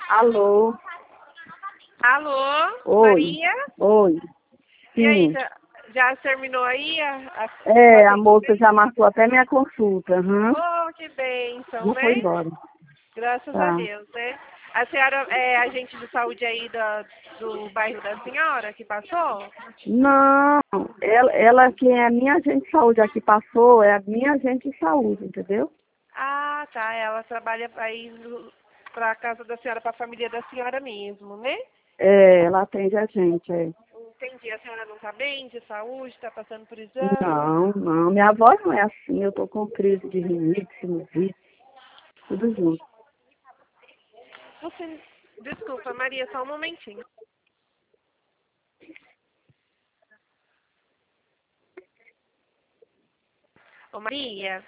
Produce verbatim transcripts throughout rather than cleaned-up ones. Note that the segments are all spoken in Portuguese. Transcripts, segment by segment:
Alô? Alô, Oi. Maria? Oi. E aí, Sim. já, já terminou aí a, a, É, a a moça já marcou até minha consulta. Uhum. Oh, que bênção, Já foi né? embora. Graças a Tá. Deus, né? A senhora é agente de saúde aí da, do bairro da senhora que passou? Não, ela, ela que é a minha agente de saúde aqui passou, é a minha agente de saúde, entendeu? Ah, tá. Ela trabalha aí para a casa da senhora, para a família da senhora mesmo, né? É, ela atende a gente, é. Entendi. A senhora não está bem de saúde, está passando por exame? Não, não, minha voz não é assim, eu tô com crise de rinite, sinusite, tudo junto. Você... Desculpa, Maria, só um momentinho. Ô, Maria,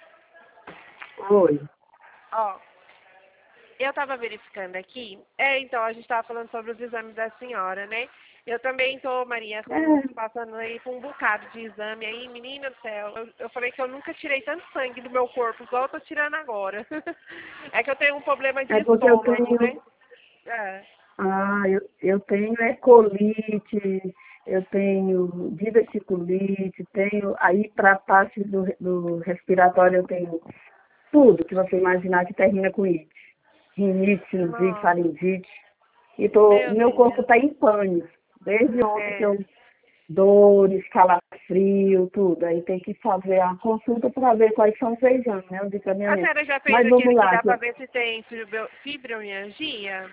Oi. ó, eu estava verificando aqui, é, então, a gente estava falando sobre os exames da senhora, né? Eu também tô, Maria, com, É, passando aí por um bocado de exame aí, menina do céu. Eu, eu falei que eu nunca tirei tanto sangue do meu corpo, igual eu tô tirando agora. É que eu tenho um problema de é porque eu estômago, tenho né? É. Ah, eu, eu tenho é, colite, eu tenho diverticulite, tenho aí para a parte do, do respiratório eu tenho tudo que você imaginar que termina com it. Rinite, sinusite, Nossa, faringite. E tô, meu meu corpo Deus. está em pânico. Desde ontem que É. eu dores, calafrio, tudo. Aí tem que fazer a consulta para ver quais são os exames, né? Eu disse pra minha A médica. senhora já fez Mas vamos aquele que lá, dá que pra eu ver se tem fibro- fibromialgia?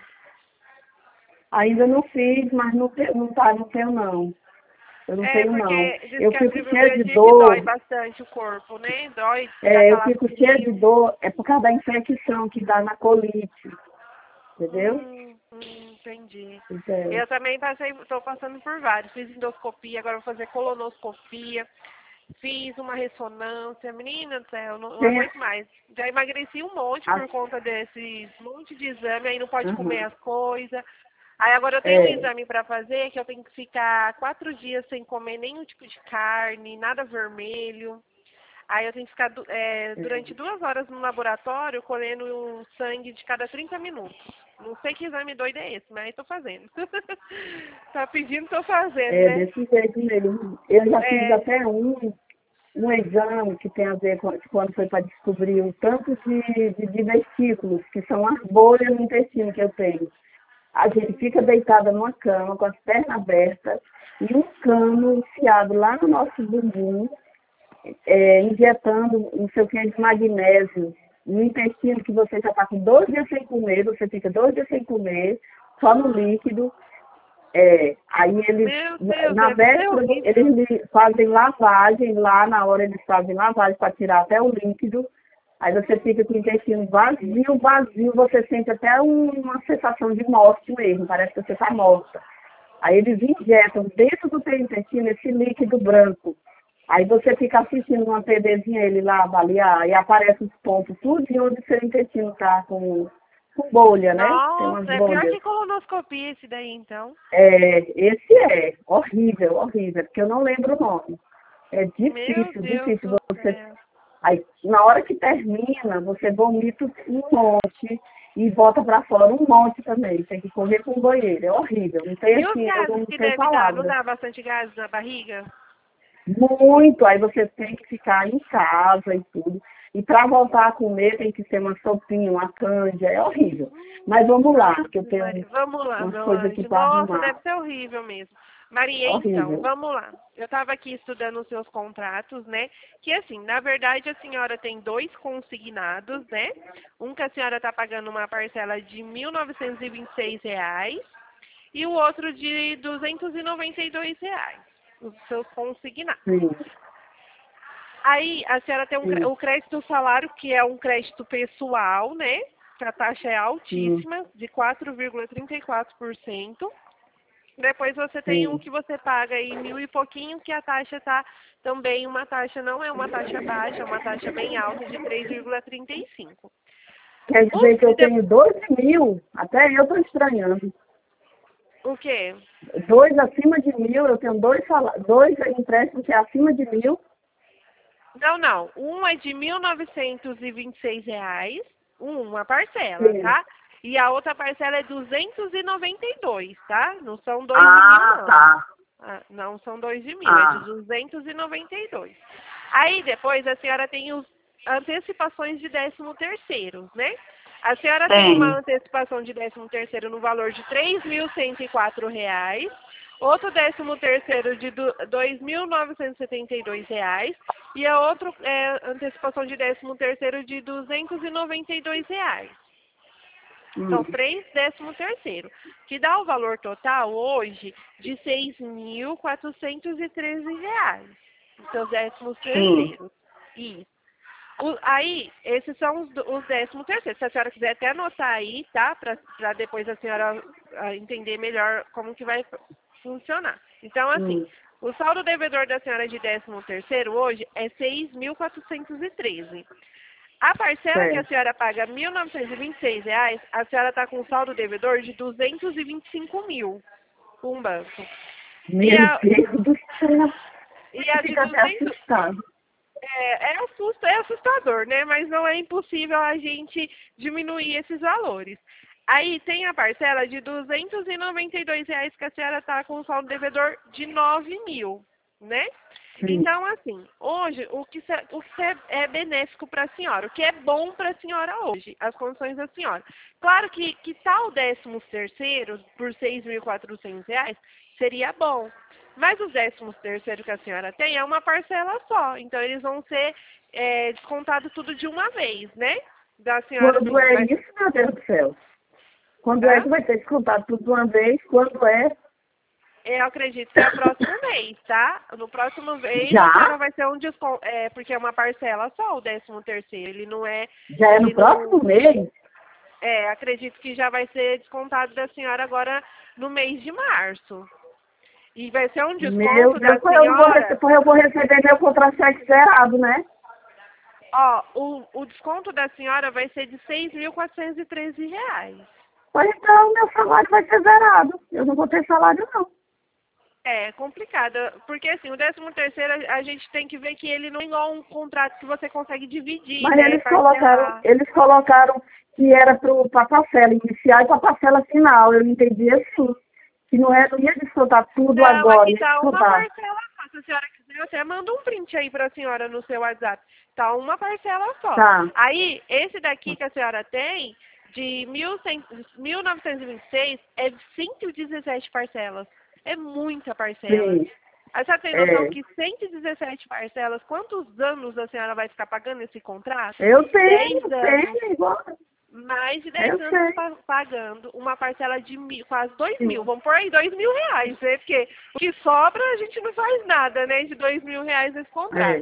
ainda não fiz, mas não, te- não tá, não tenho não. Eu não É, tenho não. porque diz Eu que a fico cheia de fibromialgia que dói dor, bastante o corpo, né? Dói, dá é, eu fico cheia de calafrio. dor, é por causa da infecção que dá na colite, entendeu? Hum, hum, entendi. Então, Eu também passei, estou passando por vários. Fiz endoscopia, agora vou fazer colonoscopia. Fiz uma ressonância. Menina do céu, não, não tem aguento mais. Já emagreci um monte a, por conta desses monte de exame, aí não pode comer uhum, as coisas. Aí agora eu tenho um é, exame para fazer que eu tenho que ficar quatro dias sem comer nenhum tipo de carne, nada vermelho. Aí eu tenho que ficar du- é, é, durante duas horas no laboratório colhendo um sangue de cada trinta minutos. Não sei que exame doido é esse, mas estou fazendo. Tá pedindo, estou fazendo, é né? desse jeito mesmo. Eu já fiz É, até um, um exame que tem a ver com quando foi para descobrir o tanto de, de, de vesículos, que são as bolhas no intestino que eu tenho. A gente fica deitada numa cama com as pernas abertas e um cano enfiado lá no nosso bumbum, é, injetando não sei o que de magnésio no intestino, que você já está com dois dias sem comer, você fica dois dias sem comer, só no líquido. É, aí eles, meu Deus, na deve ser véspera, eles horrível. lhe fazem lavagem, lá na hora eles fazem lavagem para tirar até o líquido. Aí você fica com o intestino vazio, vazio, você sente até um- uma sensação de morte mesmo, parece que você está morta. Aí eles injetam dentro do teu intestino esse líquido branco. Aí você fica assistindo uma TVzinha, ele lá avaliar, e aparece os pontos, tudo de onde o seu intestino está com, com bolha, né? Tem umas Nossa, é pior bolhas. que colonoscopia esse daí, então. É, esse é horrível, horrível, porque eu não lembro o nome. É Meu difícil, Deus difícil do você. céu. Aí, na hora que termina, você vomita um monte e volta para fora um monte também. Tem que correr para o banheiro. É horrível. Não tem E os assim, eu gases não que tenho deve dar? Não palavras. dá bastante gases na barriga? Muito. Aí você tem que ficar em casa e tudo. E para voltar a comer tem que ser uma sopinha, uma canja. É horrível. Mas vamos lá, Ave porque eu tenho Maria. Vamos lá, umas meu coisas aqui anjo. para Nossa, arrumar. deve ser horrível mesmo. Maria, então, Horrível. vamos lá. Eu estava aqui estudando os seus contratos, né? Que assim, na verdade a senhora tem dois consignados, né? Um que a senhora está pagando uma parcela de mil novecentos e vinte e seis reais e o outro de duzentos e noventa e dois reais. Os seus consignados. Sim, Aí a senhora tem um, cre- sim, o crédito salário, que é um crédito pessoal, né? Que a taxa é sim, altíssima, de quatro vírgula trinta e quatro por cento. Depois você tem um sim. que você paga aí mil e pouquinho, que a taxa está também uma taxa, não é uma taxa baixa, é uma taxa bem alta de três vírgula trinta e cinco. Quer Os, dizer que eu de- tenho dois mil, até eu estou estranhando. o quê? Dois acima de mil, eu tenho dois, sala- dois empréstimos que é acima de mil. Não, não. Um é de mil novecentos e vinte e seis reais, um, uma parcela, Sim, tá? E a outra parcela é duzentos e noventa e dois, tá? Não são dois de Ah, mil, não. tá. Ah, não são dois de mil, é Ah, de duzentos e noventa e dois. Aí depois a senhora tem os antecipações de décimo terceiro, né? A senhora tem uma tem. antecipação de décimo terceiro no valor de três mil cento e quatro reais, outro décimo terceiro de dois mil novecentos e setenta e dois reais e a outra é, antecipação de décimo terceiro de duzentos e noventa e dois reais. São Hum, três décimo terceiro, que dá o valor total hoje de seis mil quatrocentos e treze reais. Os seus décimos sim. terceiros. Isso. O- aí, esses são os, do- os décimo terceiros. Se a senhora quiser até anotar aí, tá? Para depois a senhora ah, entender melhor como que vai funcionar. Então, assim, Hum, o saldo devedor da senhora de décimo terceiro hoje é seis mil quatrocentos e treze. A parcela que a certo. senhora paga mil novecentos e vinte e seis reais, a senhora está com um saldo devedor de duzentos e vinte e cinco mil com um banco. E Meu a, Deus do céu. e a de Fica até duzentos assustado. é, é, assusta, é assustador, né? Mas não é impossível a gente diminuir esses valores. Aí tem a parcela de duzentos e noventa e dois reais que a senhora está com um saldo devedor de nove mil, né? Sim. Então, assim, hoje, o que, se- o que é, é benéfico para a senhora, o que é bom para a senhora hoje, as condições da senhora. Claro que, que tal décimos terceiros, por seis mil e quatrocentos reais, seria bom. Mas os décimos terceiros que a senhora tem é uma parcela só. Então, eles vão ser é, descontados tudo de uma vez, né? Da senhora, Quando assim, é vai... isso, meu Deus do céu? Quando é Hã? que vai ter descontado tudo de uma vez? Quando é? Eu acredito que é o próximo mês, tá? No próximo mês a Já? senhora vai ter um desconto, é, porque é uma parcela só o décimo terceiro, ele não é, Já é no ele não, próximo mês? é, acredito que já vai ser descontado da senhora agora no mês de março. E vai ser um Meu desconto Deus, da pois eu não vou senhora, receber, pois eu vou receber meu contra-cheque zerado, né? ó, o, o desconto da senhora vai ser de seis mil quatrocentos e treze reais. Pois então, meu salário vai ser zerado. Eu não vou ter salário, não. É complicado, porque assim, o décimo terceiro a a gente tem que ver que ele não é igual um contrato que você consegue dividir, Mas né, eles colocaram, parcelar. eles colocaram que era para a parcela inicial e para a parcela final. Eu entendi assim. Que não, é, não ia descontar tudo Não, agora, aqui ia tá uma descontar. parcela só. Se a senhora quiser, eu até mando um print aí pra senhora no seu WhatsApp. Tá uma parcela só. Tá, Aí, esse daqui que a senhora tem, de mil cem mil novecentos e vinte e seis, é cento e dezessete parcelas. É muita parcela. sim. A senhora tem noção É. que cento e dezessete parcelas, quantos anos a senhora vai ficar pagando esse contrato? Eu Dez tenho, anos. tenho, igual. Mais de dez Eu anos sei. pa- pagando uma parcela de mil, quase dois mil. Sim. Vamos por aí dois mil reais, né? Porque o que sobra a gente não faz nada, né? De dois mil reais nesse contrato. É,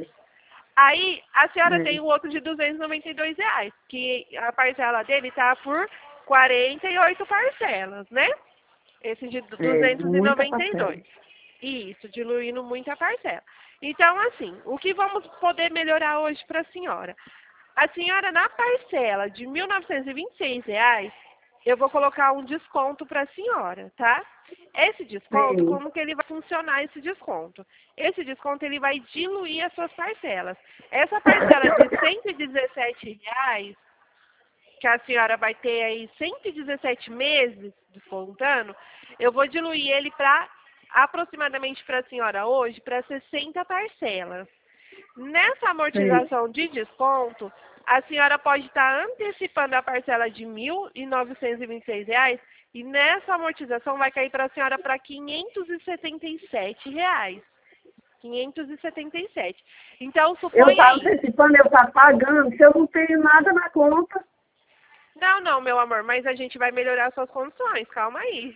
Aí a senhora é. tem o outro de duzentos e noventa e dois reais, que a parcela dele tá por quarenta e oito parcelas, né? Esse de É, duzentos e muita noventa e parcela. dois. Isso, diluindo muito a parcela. Então, assim, o que vamos poder melhorar hoje para a senhora? A senhora, na parcela de mil novecentos e vinte e seis reais, eu vou colocar um desconto para a senhora, tá? Esse desconto, Sim, como que ele vai funcionar esse desconto? Esse desconto, ele vai diluir as suas parcelas. Essa parcela de cento e dezessete reais, que a senhora vai ter aí cento e dezessete meses descontando, eu vou diluir ele para aproximadamente para a senhora hoje, para sessenta parcelas. Nessa sim. amortização de desconto, a senhora pode estar antecipando a parcela de mil novecentos e vinte e seis reais e nessa amortização vai cair para a senhora para quinhentos e setenta e sete reais. quinhentos e setenta e sete. Então, Eu suponha tá aí. antecipando, eu tá pagando, se eu não tenho nada na conta. Não, não, meu amor, mas a gente vai melhorar suas condições, calma aí.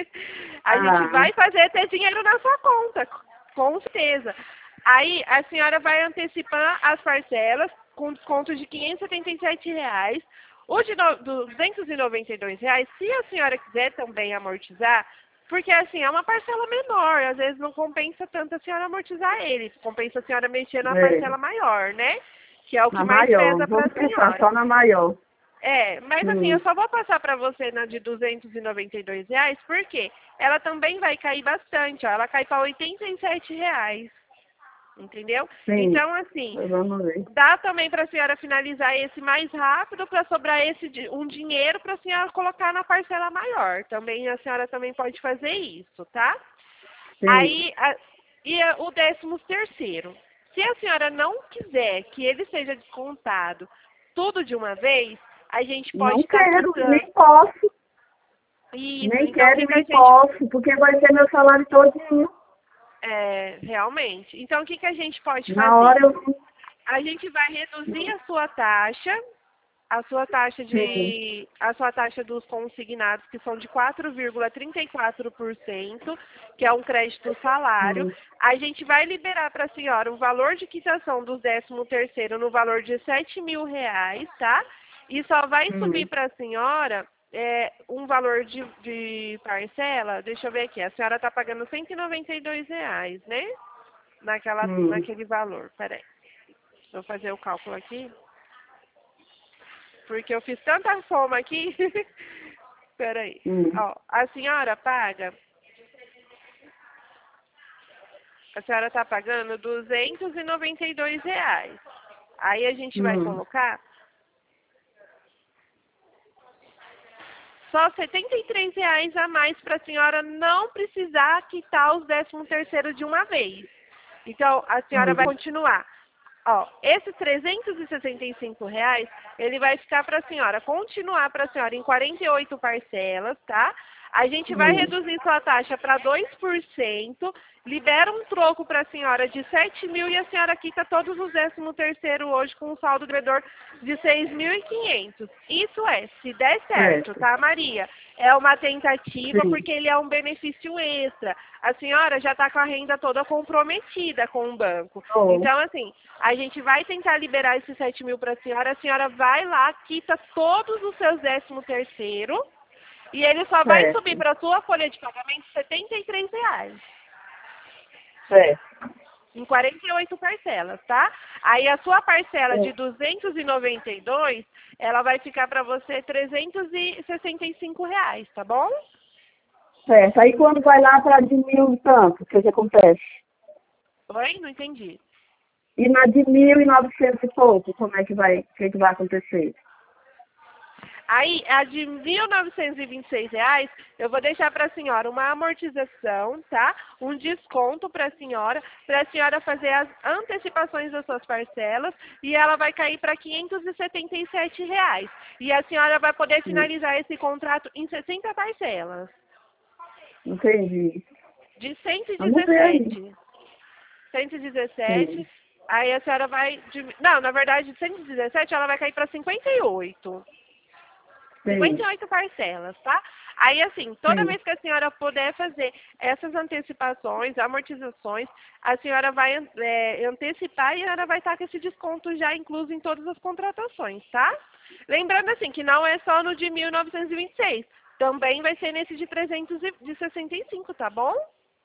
A gente Ah, vai fazer ter dinheiro na sua conta, com certeza. Aí a senhora vai antecipar as parcelas com desconto de quinhentos e setenta e sete reais. O de no- duzentos e noventa e dois reais, se a senhora quiser também amortizar, porque assim, é uma parcela menor, às vezes não compensa tanto a senhora amortizar ele, compensa a senhora mexer na é, parcela maior, né? Que é o que na mais maior. pesa para Vamos a pensar senhora. só na maior. É, mas assim, eu Hum. só vou passar para você na de duzentos e noventa e dois reais, porque ela também vai cair bastante, ó, ela cai para oitenta e sete reais. Entendeu? Sim. Então, assim, Vamos ver. dá também para a senhora finalizar esse mais rápido para sobrar esse di- um dinheiro para a senhora colocar na parcela maior. Também a senhora também pode fazer isso, tá? Sim. Aí, a- e a- o décimo terceiro. Se a senhora não quiser que ele seja descontado tudo de uma vez, a gente pode Não estar quero, quitando. nem posso. Isso, Nem então o quero, que, que a nem gente. posso, porque vai ser meu salário todinho. É, realmente. Então o que, que a gente pode Na fazer? hora eu... A gente vai reduzir a sua taxa, a sua taxa Sim. de, a sua taxa dos consignados, que são de quatro vírgula trinta e quatro por cento, que é um crédito salário. Sim. A gente vai liberar para a senhora o valor de quitação do décimo terceiro no valor de sete mil reais, tá? E só vai subir Hum. para a senhora é, um valor de, de parcela, deixa eu ver aqui, a senhora está pagando cento e noventa e dois reais, né? Naquela, Hum. naquele valor, peraí. Vou fazer o cálculo aqui. Porque eu fiz tanta soma aqui. Peraí. Hum. Ó, a senhora paga. A senhora está pagando duzentos e noventa e dois reais. Aí a gente vai Hum. colocar só setenta e três reais a mais para a senhora não precisar quitar os décimo terceiro de uma vez. Então, a senhora vai Hum. continuar. Ó, esses trezentos e sessenta e cinco reais, ele vai ficar para a senhora, continuar para a senhora em quarenta e oito parcelas, tá? A gente vai Hum. reduzir sua taxa para dois por cento, libera um troco para a senhora de sete mil e a senhora quita todos os décimo terceiro hoje com um saldo devedor de seis mil e quinhentos. Isso é, se der certo, Certo. tá, Maria? É uma tentativa Sim. porque ele é um benefício extra. A senhora já está com a renda toda comprometida com o banco. Oh. Então, assim, a gente vai tentar liberar esses sete mil para a senhora. A senhora vai lá, quita todos os seus décimo terceiro e ele só vai Certo. subir para a sua folha de pagamento setenta e três reais. Certo. Em quarenta e oito parcelas, tá? Aí a sua parcela de É. duzentos e noventa e dois, ela vai ficar para você trezentos e sessenta e cinco reais, tá bom? Certo. Aí quando vai lá para de mil e tanto, o que que acontece? Oi? Não entendi. E na de mil e novecentos e pouco, como é que vai, o que que vai acontecer? Aí, a de mil novecentos e vinte e seis reais, eu vou deixar para a senhora uma amortização, tá? Um desconto para a senhora, para a senhora fazer as antecipações das suas parcelas e ela vai cair para quinhentos e setenta e sete reais. E a senhora vai poder finalizar esse contrato em sessenta parcelas. Entendi. De cento e Vamos ver aí. dezessete. cento e dezessete. Sim. Aí a senhora vai... Não, na verdade, de cento e dezessete ela vai cair para cinquenta e oito. cinquenta e oito parcelas, tá? Aí, assim, toda Sim. vez que a senhora puder fazer essas antecipações, amortizações, a senhora vai é, antecipar e ela vai estar com esse desconto já incluso em todas as contratações, tá? Lembrando, assim, que não é só no de mil novecentos e vinte e seis, também vai ser nesse de trezentos e sessenta e cinco, tá bom?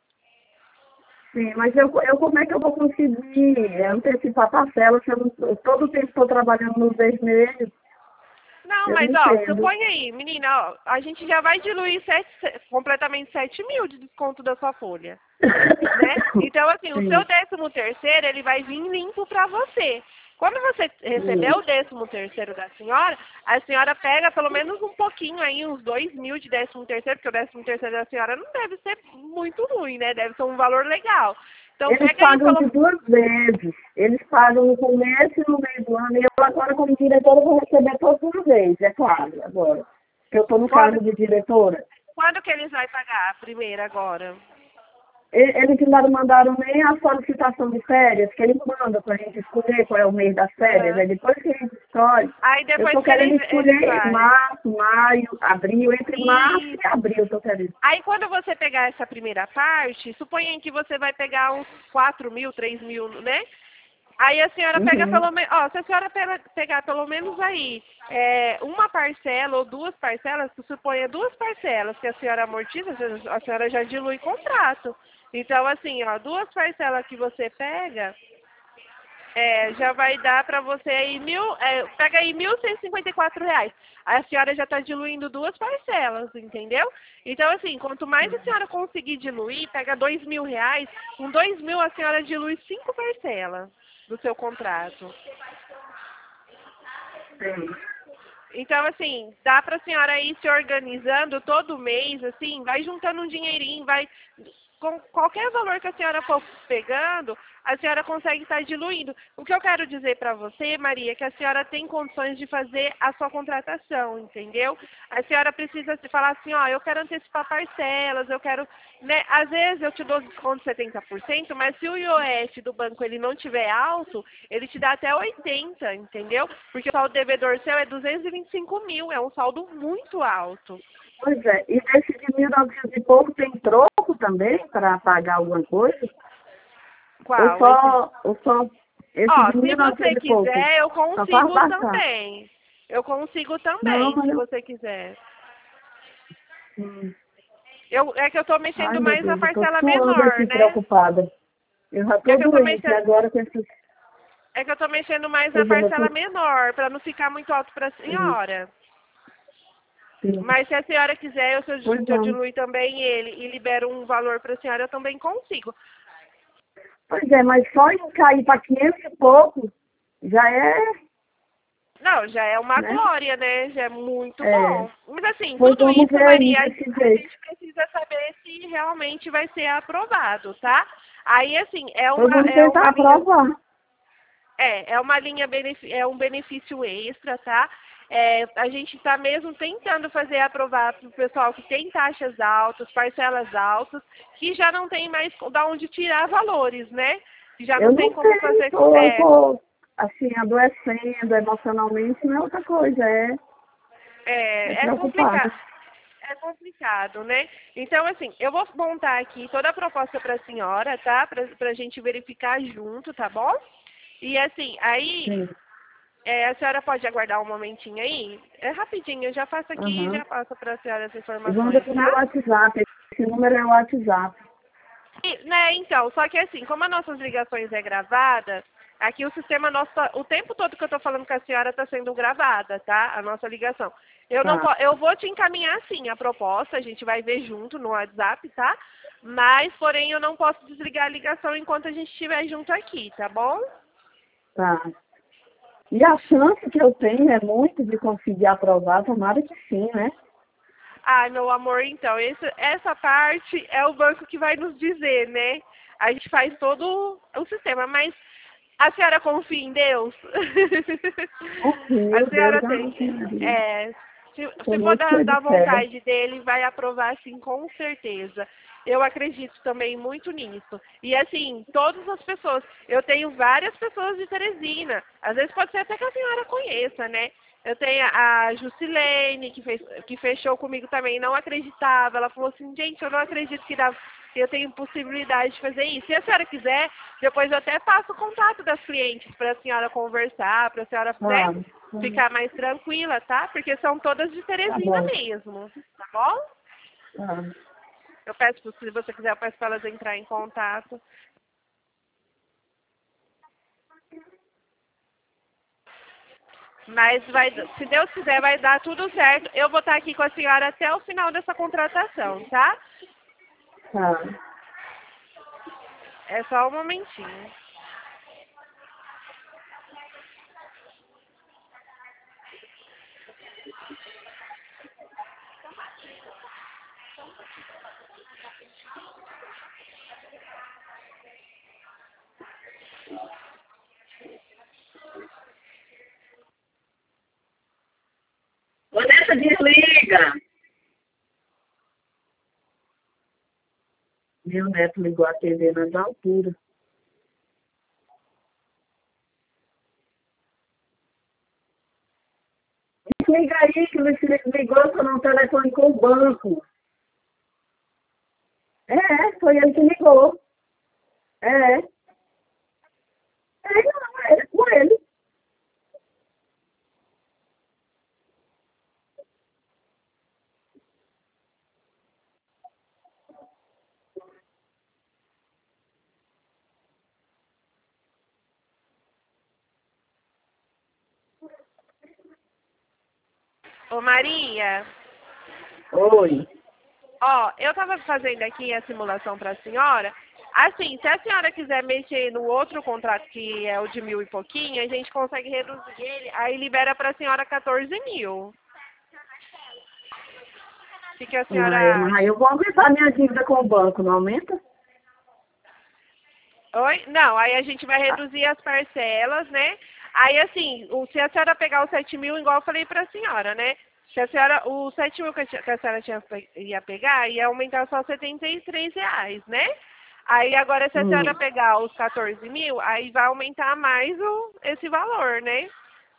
Sim, mas eu, eu como é que eu vou conseguir antecipar a parcela se eu, não, eu todo o tempo estou trabalhando nos vermelhos? Não, Eu mas não ó, entendo. suponha aí, menina, ó, a gente já vai diluir sete, completamente sete mil de desconto da sua folha. Né? Então, assim, o Sim. seu décimo terceiro, ele vai vir limpo para você. Quando você receber Sim. o décimo terceiro da senhora, a senhora pega pelo menos um pouquinho aí, uns dois mil de décimo terceiro, porque o décimo terceiro da senhora não deve ser muito ruim, né? Deve ser um valor legal. Então, Eles pega aí pagam pelo... de duas vezes. Eles pagam no começo e no meio do ano. E eu agora, como diretora, vou receber todas uma vez, é claro, agora. Porque eu estou no Quando, cargo de diretora. quando que eles vão pagar a primeira agora? E- Eles ainda não mandaram nem a solicitação de férias, que eles mandam para a gente escolher qual é o mês das férias. Uhum. Aí depois que a gente escolhe, Aí eu depois estou que querendo eles, eles escolher fazem. março, maio, abril, entre março Isso. e abril eu estou querendo. Aí quando você pegar essa primeira parte, suponha que você vai pegar uns quatro mil, três mil, né? Aí a senhora pega Uhum. pelo menos, ó, se a senhora pega, pegar pelo menos aí é, uma parcela ou duas parcelas, que suponha duas parcelas que a senhora amortiza, a senhora já dilui contrato. Então, assim, ó, duas parcelas que você pega, É, já vai dar para você aí mil, é, pega aí mil cento e cinquenta e quatro reais. A senhora já está diluindo duas parcelas, entendeu? Então, assim, quanto mais a senhora conseguir diluir, pega dois mil reais, com dois mil a senhora dilui cinco parcelas do seu contrato. Sim. Então, assim, dá para a senhora ir se organizando todo mês, assim, vai juntando um dinheirinho, vai com qualquer valor que a senhora for pegando, a senhora consegue estar diluindo. O que eu quero dizer para você, Maria, é que a senhora tem condições de fazer a sua contratação, entendeu? A senhora precisa se falar assim, ó, eu quero antecipar parcelas, eu quero, né? Às vezes eu te dou desconto de setenta por cento, mas se o I O F do banco ele não tiver alto, ele te dá até oitenta por cento, entendeu? Porque o saldo devedor seu é duzentos e vinte e cinco mil, é um saldo muito alto. Pois é, e desse de mil e novecentos e pouco tem troco também para pagar alguma coisa? Ou Qual? Esse só, ou só esse Ó, de se mil e você novecentos e pouco? quiser, eu Só faz consigo baixar. também. Eu consigo Não, também, mas se eu... você quiser. Hum. Eu, é que eu tô Ai, mexendo meu mais na Deus, eu tô parcela suando menor, aqui né? preocupada. Eu já É tô que eu tô doente mexendo, agora com esses... é que eu tô mexendo mais na Pois é, meu parcela filho... menor, para não ficar muito alto para a Hum, senhora. sim. Mas se a senhora quiser, eu, se eu, Pois se eu é. diluir também ele e libero um valor para a senhora, eu também consigo. Pois é, mas só em cair para quinhentos e pouco já é, Não, já é uma né? glória, né? Já é muito É. bom. Mas assim, Pois tudo vamos isso, ver aí Maria, a desse jeito. gente precisa saber se realmente vai ser aprovado, tá? Aí, assim, é Pois uma, vamos é uma tentar linha, aprovar. é, é uma linha, benefi- é um benefício extra, tá? É, a gente está mesmo tentando fazer aprovar para o pessoal que tem taxas altas, parcelas altas, que já não tem mais da onde tirar valores, né? Já Eu não tem não como tenho, fazer. tô, eu É, tô assim, adoecendo emocionalmente, não é outra coisa, é, é é, é complicado. preocupado. É complicado, né? Então, assim, eu vou montar aqui toda a proposta para a senhora, tá? Para a gente verificar junto, tá bom? E assim, aí Sim. é, a senhora pode aguardar um momentinho aí? É rapidinho, eu já faço aqui e Aham. já passo para a senhora as E manda informações, pro meu tá? WhatsApp. Esse número é o WhatsApp. E, né, então, só que assim, como as nossas ligações é gravada, aqui o sistema nosso, tá- o tempo todo que eu estou falando com a senhora está sendo gravada, tá? A nossa ligação. Eu não Tá, po- eu vou te encaminhar sim a proposta, a gente vai ver junto no WhatsApp, tá? Mas, porém, eu não posso desligar a ligação enquanto a gente estiver junto aqui, tá bom? tá. E a chance que eu tenho é muito de conseguir aprovar, tomara que sim, né? Ah, meu amor, então, esse- essa parte é o banco que vai nos dizer, né? A gente faz todo o sistema, mas a senhora confia em Deus? A Confio, Deus senhora é tem. uma Maria. É, se, Sou se for muito da, cheia de da fé. vontade dele, vai aprovar sim, com certeza. Eu acredito também muito nisso. E assim, todas as pessoas. Eu tenho várias pessoas de Teresina. Às vezes pode ser até que a senhora conheça, né? Eu tenho a Jusilene, que, fez, que fechou comigo também, não acreditava. Ela falou assim, gente, eu não acredito que dá, que eu tenho possibilidade de fazer isso. Se a senhora quiser, depois eu até passo o contato das clientes para a senhora conversar, para a senhora, né, Tá, ficar mais tranquila, tá? Porque são todas de tá Teresina bom. mesmo, tá bom? Tá. Eu peço, se você quiser, eu peço para elas entrar em contato. Mas vai, se Deus quiser, vai dar tudo certo. Eu vou estar aqui com a senhora até o final dessa contratação, tá? Tá. É só um momentinho. Vanessa, desliga. Meu neto ligou a T V nas alturas. Liga aí que o Luiz Felipe ligou para um telefone com o banco. É, foi ele que ligou. É. É, não, é com ele. Ô Maria, Oi. ó, eu tava fazendo aqui a simulação para a senhora. Assim, se a senhora quiser mexer no outro contrato, que é o de mil e pouquinho, a gente consegue reduzir ele, aí libera para a senhora quatorze mil. O que, que a Ah, é, senhora mas acha? aí eu vou aumentar minha dívida com o banco, não aumenta? Oi? Não, aí a gente vai reduzir as parcelas, né? Aí assim, o, se a senhora pegar os sete mil, igual eu falei para a senhora, né? Se a senhora, os sete mil que a, ti- que a senhora tinha, pe- ia pegar, ia aumentar só setenta e três reais, né? Aí agora se a senhora Hum. pegar os quatorze mil, aí vai aumentar mais o, esse valor, né?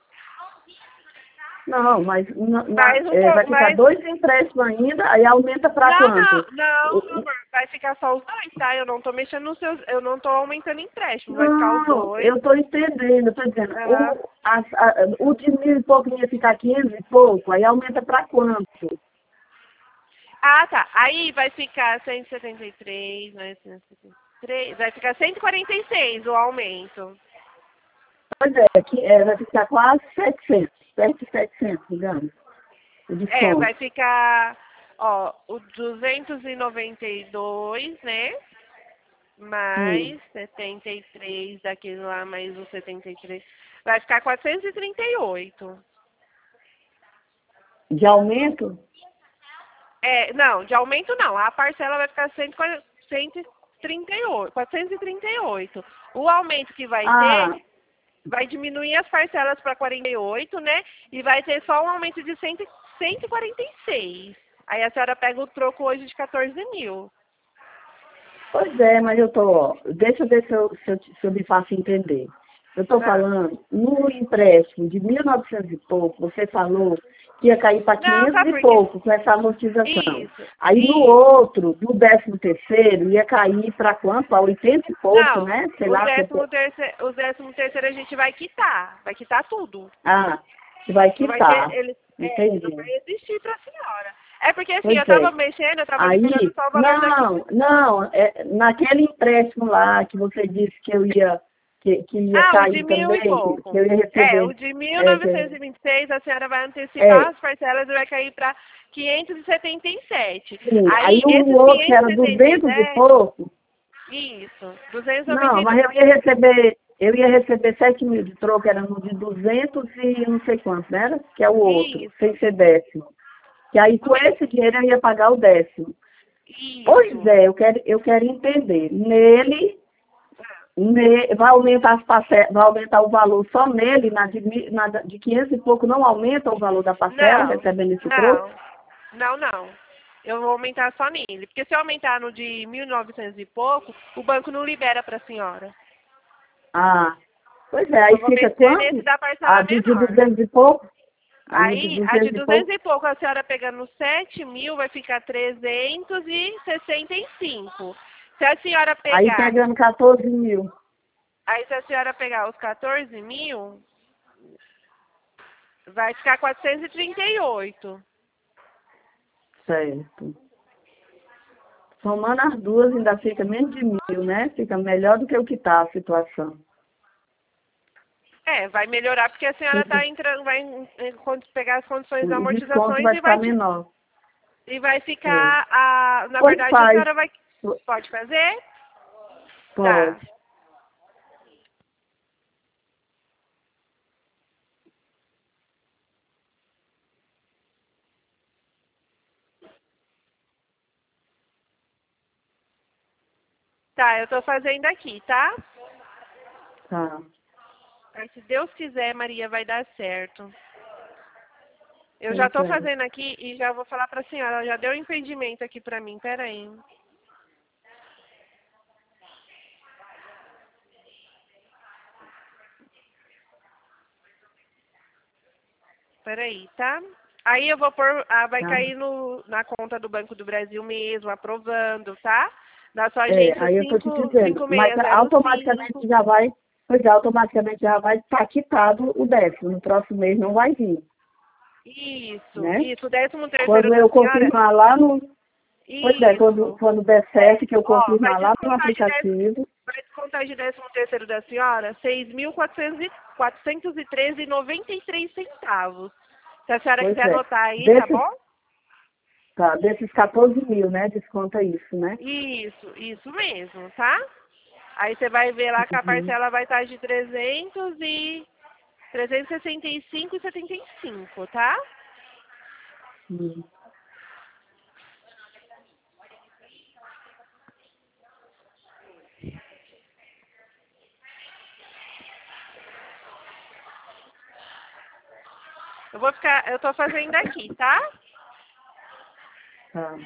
Não, mas na, na- Mais um é, vai pouco, ficar mais. dois empréstimos ainda, aí aumenta para Não, não, quanto? não, O- meu o- amor, vai ficar só os dois, tá? Eu não tô mexendo nos seus, eu não tô aumentando empréstimo, vai ficar os Não, dois. eu estou entendendo, eu estou dizendo, Aham. o, as- a- o de mil e pouco ia ficar quinhentos e pouco, aí aumenta para quanto? Ah, tá. Aí vai ficar cento e setenta e três, mais cento e setenta e três, vai ficar cento e quarenta e seis o aumento. Pois é, que, é, vai ficar quase setecentos, perto de setecentos, digamos, o É, vai desconto. ficar, ó, o duzentos e noventa e dois, né? Hum. Mais setenta e três daquele lá, mais o setenta e três. Vai ficar quatrocentos e trinta e oito. De aumento? É, não, de aumento não. A parcela vai ficar cento e quarenta, cento e trinta e oito, quatrocentos e trinta e oito. O aumento que vai ter Ah, vai diminuir as parcelas para quarenta e oito, né? E vai ter só um aumento de cem, cento e quarenta e seis. Aí a senhora pega o troco hoje de quatorze mil. pois é, mas eu tô, deixa eu ver se eu, se eu, te- se eu me faço entender. Eu estou Ah. falando, no empréstimo de mil e novecentos e pouco, você falou que ia cair para Não, quinhentos sabe e por quê? pouco com essa amortização. Isso, Aí no isso. outro, do décimo terceiro, ia cair para quanto? Para oitenta e pouco, Não, né? Sei o lá. Que eu décimo tô... terceiro, o décimo terceiro a gente vai quitar. Vai quitar tudo. Ah, que vai Não vai ter, quitar. ele, é, não vai Entendi. existir para a senhora. É porque assim, Pois eu tava é. mexendo, eu tava liberando Aí, só o valor daqui. não, não, é, naquele empréstimo lá que você disse que eu ia, que, que ia Ah, o de cair mil e também, que, que pouco. eu ia É, o receber. de mil É, novecentos que- e e vinte e seis a senhora vai antecipar é, as parcelas e vai cair para quinhentos e setenta e sete. sim, aí Aí, o esses outro que era quinhentos e setenta e duzentos e sete, pouco, isso, duzentos e noventa não, e mas dois. eu ia receber, eu ia receber sete mil de troco, era no de duzentos e não sei quanto, né? Que é o outro, sem Isso, ser décimo. Que aí com esse dinheiro eu ia pagar o décimo. Pois isso. é, eu quero, eu quero entender. Nele, ne- vai aumentar as parcelas, vai aumentar o valor só nele, na de, mi- na da- de quinhentos e pouco não aumenta o valor da parcela, Não, recebendo esse troco? não, não, não. Eu vou aumentar só nele. Porque se eu aumentar no de mil e novecentos e pouco, o banco não libera para a senhora. Ah, pois é, aí Eu vou fica mexer nesse quanto? da A parcela de, de menor. duzentos e pouco? A de Aí, a de duzentos e duzentos pouco? e pouco, a senhora pegando sete mil, vai ficar trezentos e sessenta e cinco. Se a senhora Aí pegar, pegando quatorze mil. aí se a senhora pegar os quatorze mil, vai ficar quatrocentos e trinta e oito. Certo. Somando as duas ainda fica menos de mil, né? Fica melhor do que o que está a situação. É, vai melhorar porque a senhora Fica, está entrando, vai em- em- quando pegar as condições de o desconto amortizações vai e ficar vai, te- menor. e vai É. ficar, a, na Pois verdade, a faz. senhora vai, pode fazer? Tá. Pode. Tá, eu tô fazendo aqui, tá? Tá. Aí, se Deus quiser, Maria, vai dar certo. Eu já Pois estou é. fazendo aqui e já vou falar para a senhora. Ela já deu um impedimento aqui para mim. Pera aí. Pera aí, tá? Aí eu vou pôr, ah, vai Tá. cair no, na conta do Banco do Brasil mesmo, aprovando, tá? Na sua É, agência aí eu estou te cinco dizendo, cinco mas seis zero automaticamente cinco. já vai, pois é, automaticamente já vai estar quitado o décimo. No próximo mês não vai vir, Isso, né? isso. O décimo terceiro Quando da eu senhora. confirmar lá no, pois é, quando, Isso. quando der certo, que eu Ó, vai confirmar lá no descontar de décimo, aplicativo, vai descontar de décimo terceiro da senhora seis mil quatrocentos e treze e noventa e três centavos. Se a senhora Pois quiser é. anotar aí, Desses, tá bom? tá, desses quatorze mil, né? Desconta isso, né? Isso, isso mesmo, tá? Aí você vai ver lá que a Uhum. parcela vai estar de trezentos e trezentos e sessenta e cinco e setenta e cinco, tá? Hum. Eu vou ficar, eu tô fazendo aqui, tá? Tá.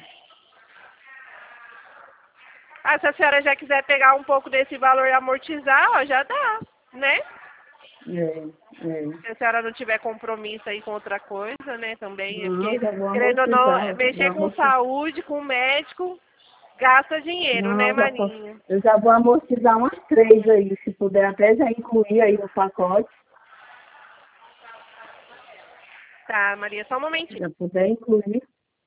Ah, se a senhora já quiser pegar um pouco desse valor e amortizar, ó, já dá, né? É, é. Se a senhora não tiver compromisso aí com outra coisa, né, também, Não, porque, já vou querendo ou não, amortizar. Vou mexer com amortizar. saúde, com médico, gasta dinheiro, né, Não, já posso, maninho? eu já vou amortizar umas três aí, se puder até já incluir aí no pacote. Tá, Maria, só um momentinho. Já puder incluir.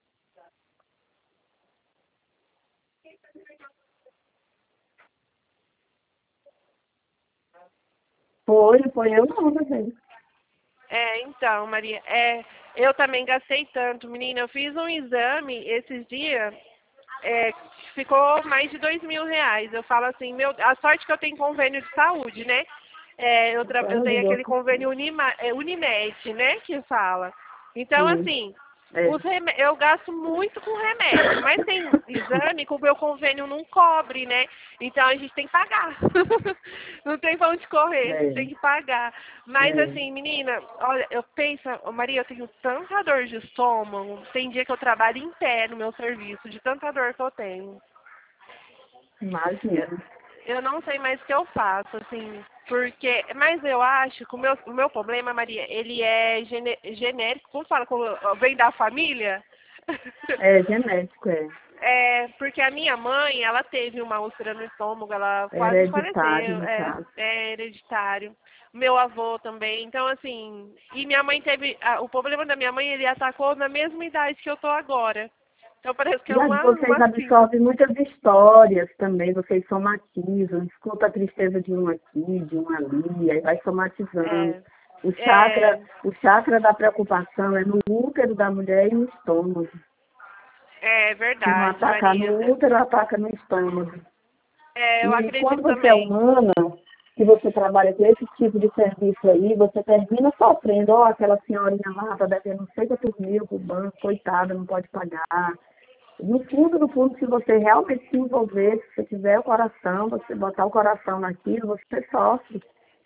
Foi, foi eu não, né, gente? É, então, Maria, é, eu também gastei tanto, menina, eu fiz um exame esses dias, é, ficou mais de dois mil reais. Eu falo assim, meu, a sorte que eu tenho convênio de saúde, né? É, eu, tra- eu Ela tenho ligou aquele aqui. convênio Unima, é, Unimed, né? Que fala. Então, Sim. assim, É. os remé- eu gasto muito com remédio, mas tem exame que o meu convênio não cobre, né? Então a gente tem que pagar. Não tem pra onde correr, É. tem que pagar. Mas É. assim, menina, olha, eu penso, ô, Maria, eu tenho tanta dor de estômago, tem dia que eu trabalho em pé no meu serviço, de tanta dor que eu tenho. Imagina. Eu não sei mais o que eu faço, assim, porque, mas eu acho que o meu, o meu problema, Maria, ele é gene, genérico, como fala, como vem da família? É genético, é. É, porque a minha mãe, ela teve uma úlcera no estômago, ela É quase hereditário, faleceu, no é, caso. é hereditário. Meu avô também, então assim, e minha mãe teve, a- o problema da minha mãe, ele atacou na mesma idade que eu tô agora. Então parece que é E as- uma, vocês uma sim. absorvem muitas histórias também, vocês somatizam, escuta a tristeza de um aqui, de um ali, aí vai somatizando. É, O chakra, é, o chakra da preocupação é no útero da mulher e no estômago. é Se não verdade, atacar Maria. no útero, ataca no estômago. É, eu E quando acredito você é também. humana, que você trabalha com esse tipo de serviço aí, você termina sofrendo, ó, aquela senhorinha lá tá devendo não sei quantos mil pro banco, coitada, não pode pagar. No fundo, no fundo, se você realmente se envolver, se você tiver o coração, você botar o coração naquilo, você sofre.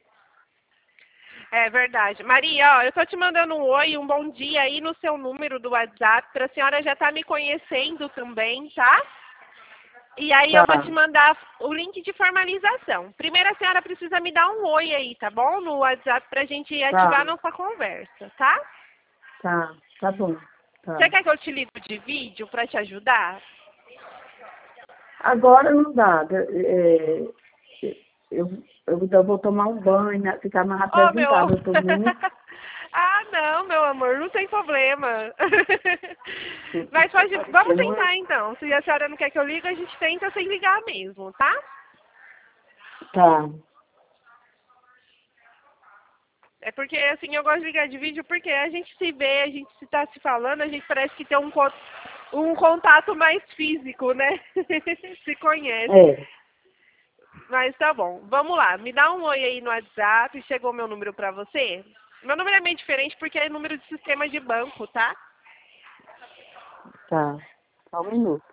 É verdade. Maria, ó, eu tô te mandando um oi, um bom dia aí no seu número do WhatsApp, pra senhora já tá me conhecendo também, tá? E aí eu Tá, vou te mandar o link de formalização. Primeiro a senhora precisa me dar um oi aí, tá bom? No WhatsApp pra gente ativar a tá, nossa conversa, tá? tá, tá bom, Você tá. quer que eu te ligue de vídeo pra te ajudar? Agora não dá, é, eu, eu ainda vou tomar um banho, né, ficar mais Oh, meu amor. apresentável para mim. Ah, não, meu amor, não tem problema. Mas pode, vamos Eu não, tentar então. Se a senhora não quer que eu ligue, a gente tenta sem ligar mesmo, tá? tá, É porque, assim, eu gosto de ligar de vídeo porque a gente se vê, a gente se tá se falando, a gente parece que tem um, con- um contato mais físico, né? Se conhece. é, Mas tá bom, vamos lá. Me dá um oi aí no WhatsApp. Chegou meu número pra você? Meu número é meio diferente porque é número de sistema de banco, tá? tá, só um minuto.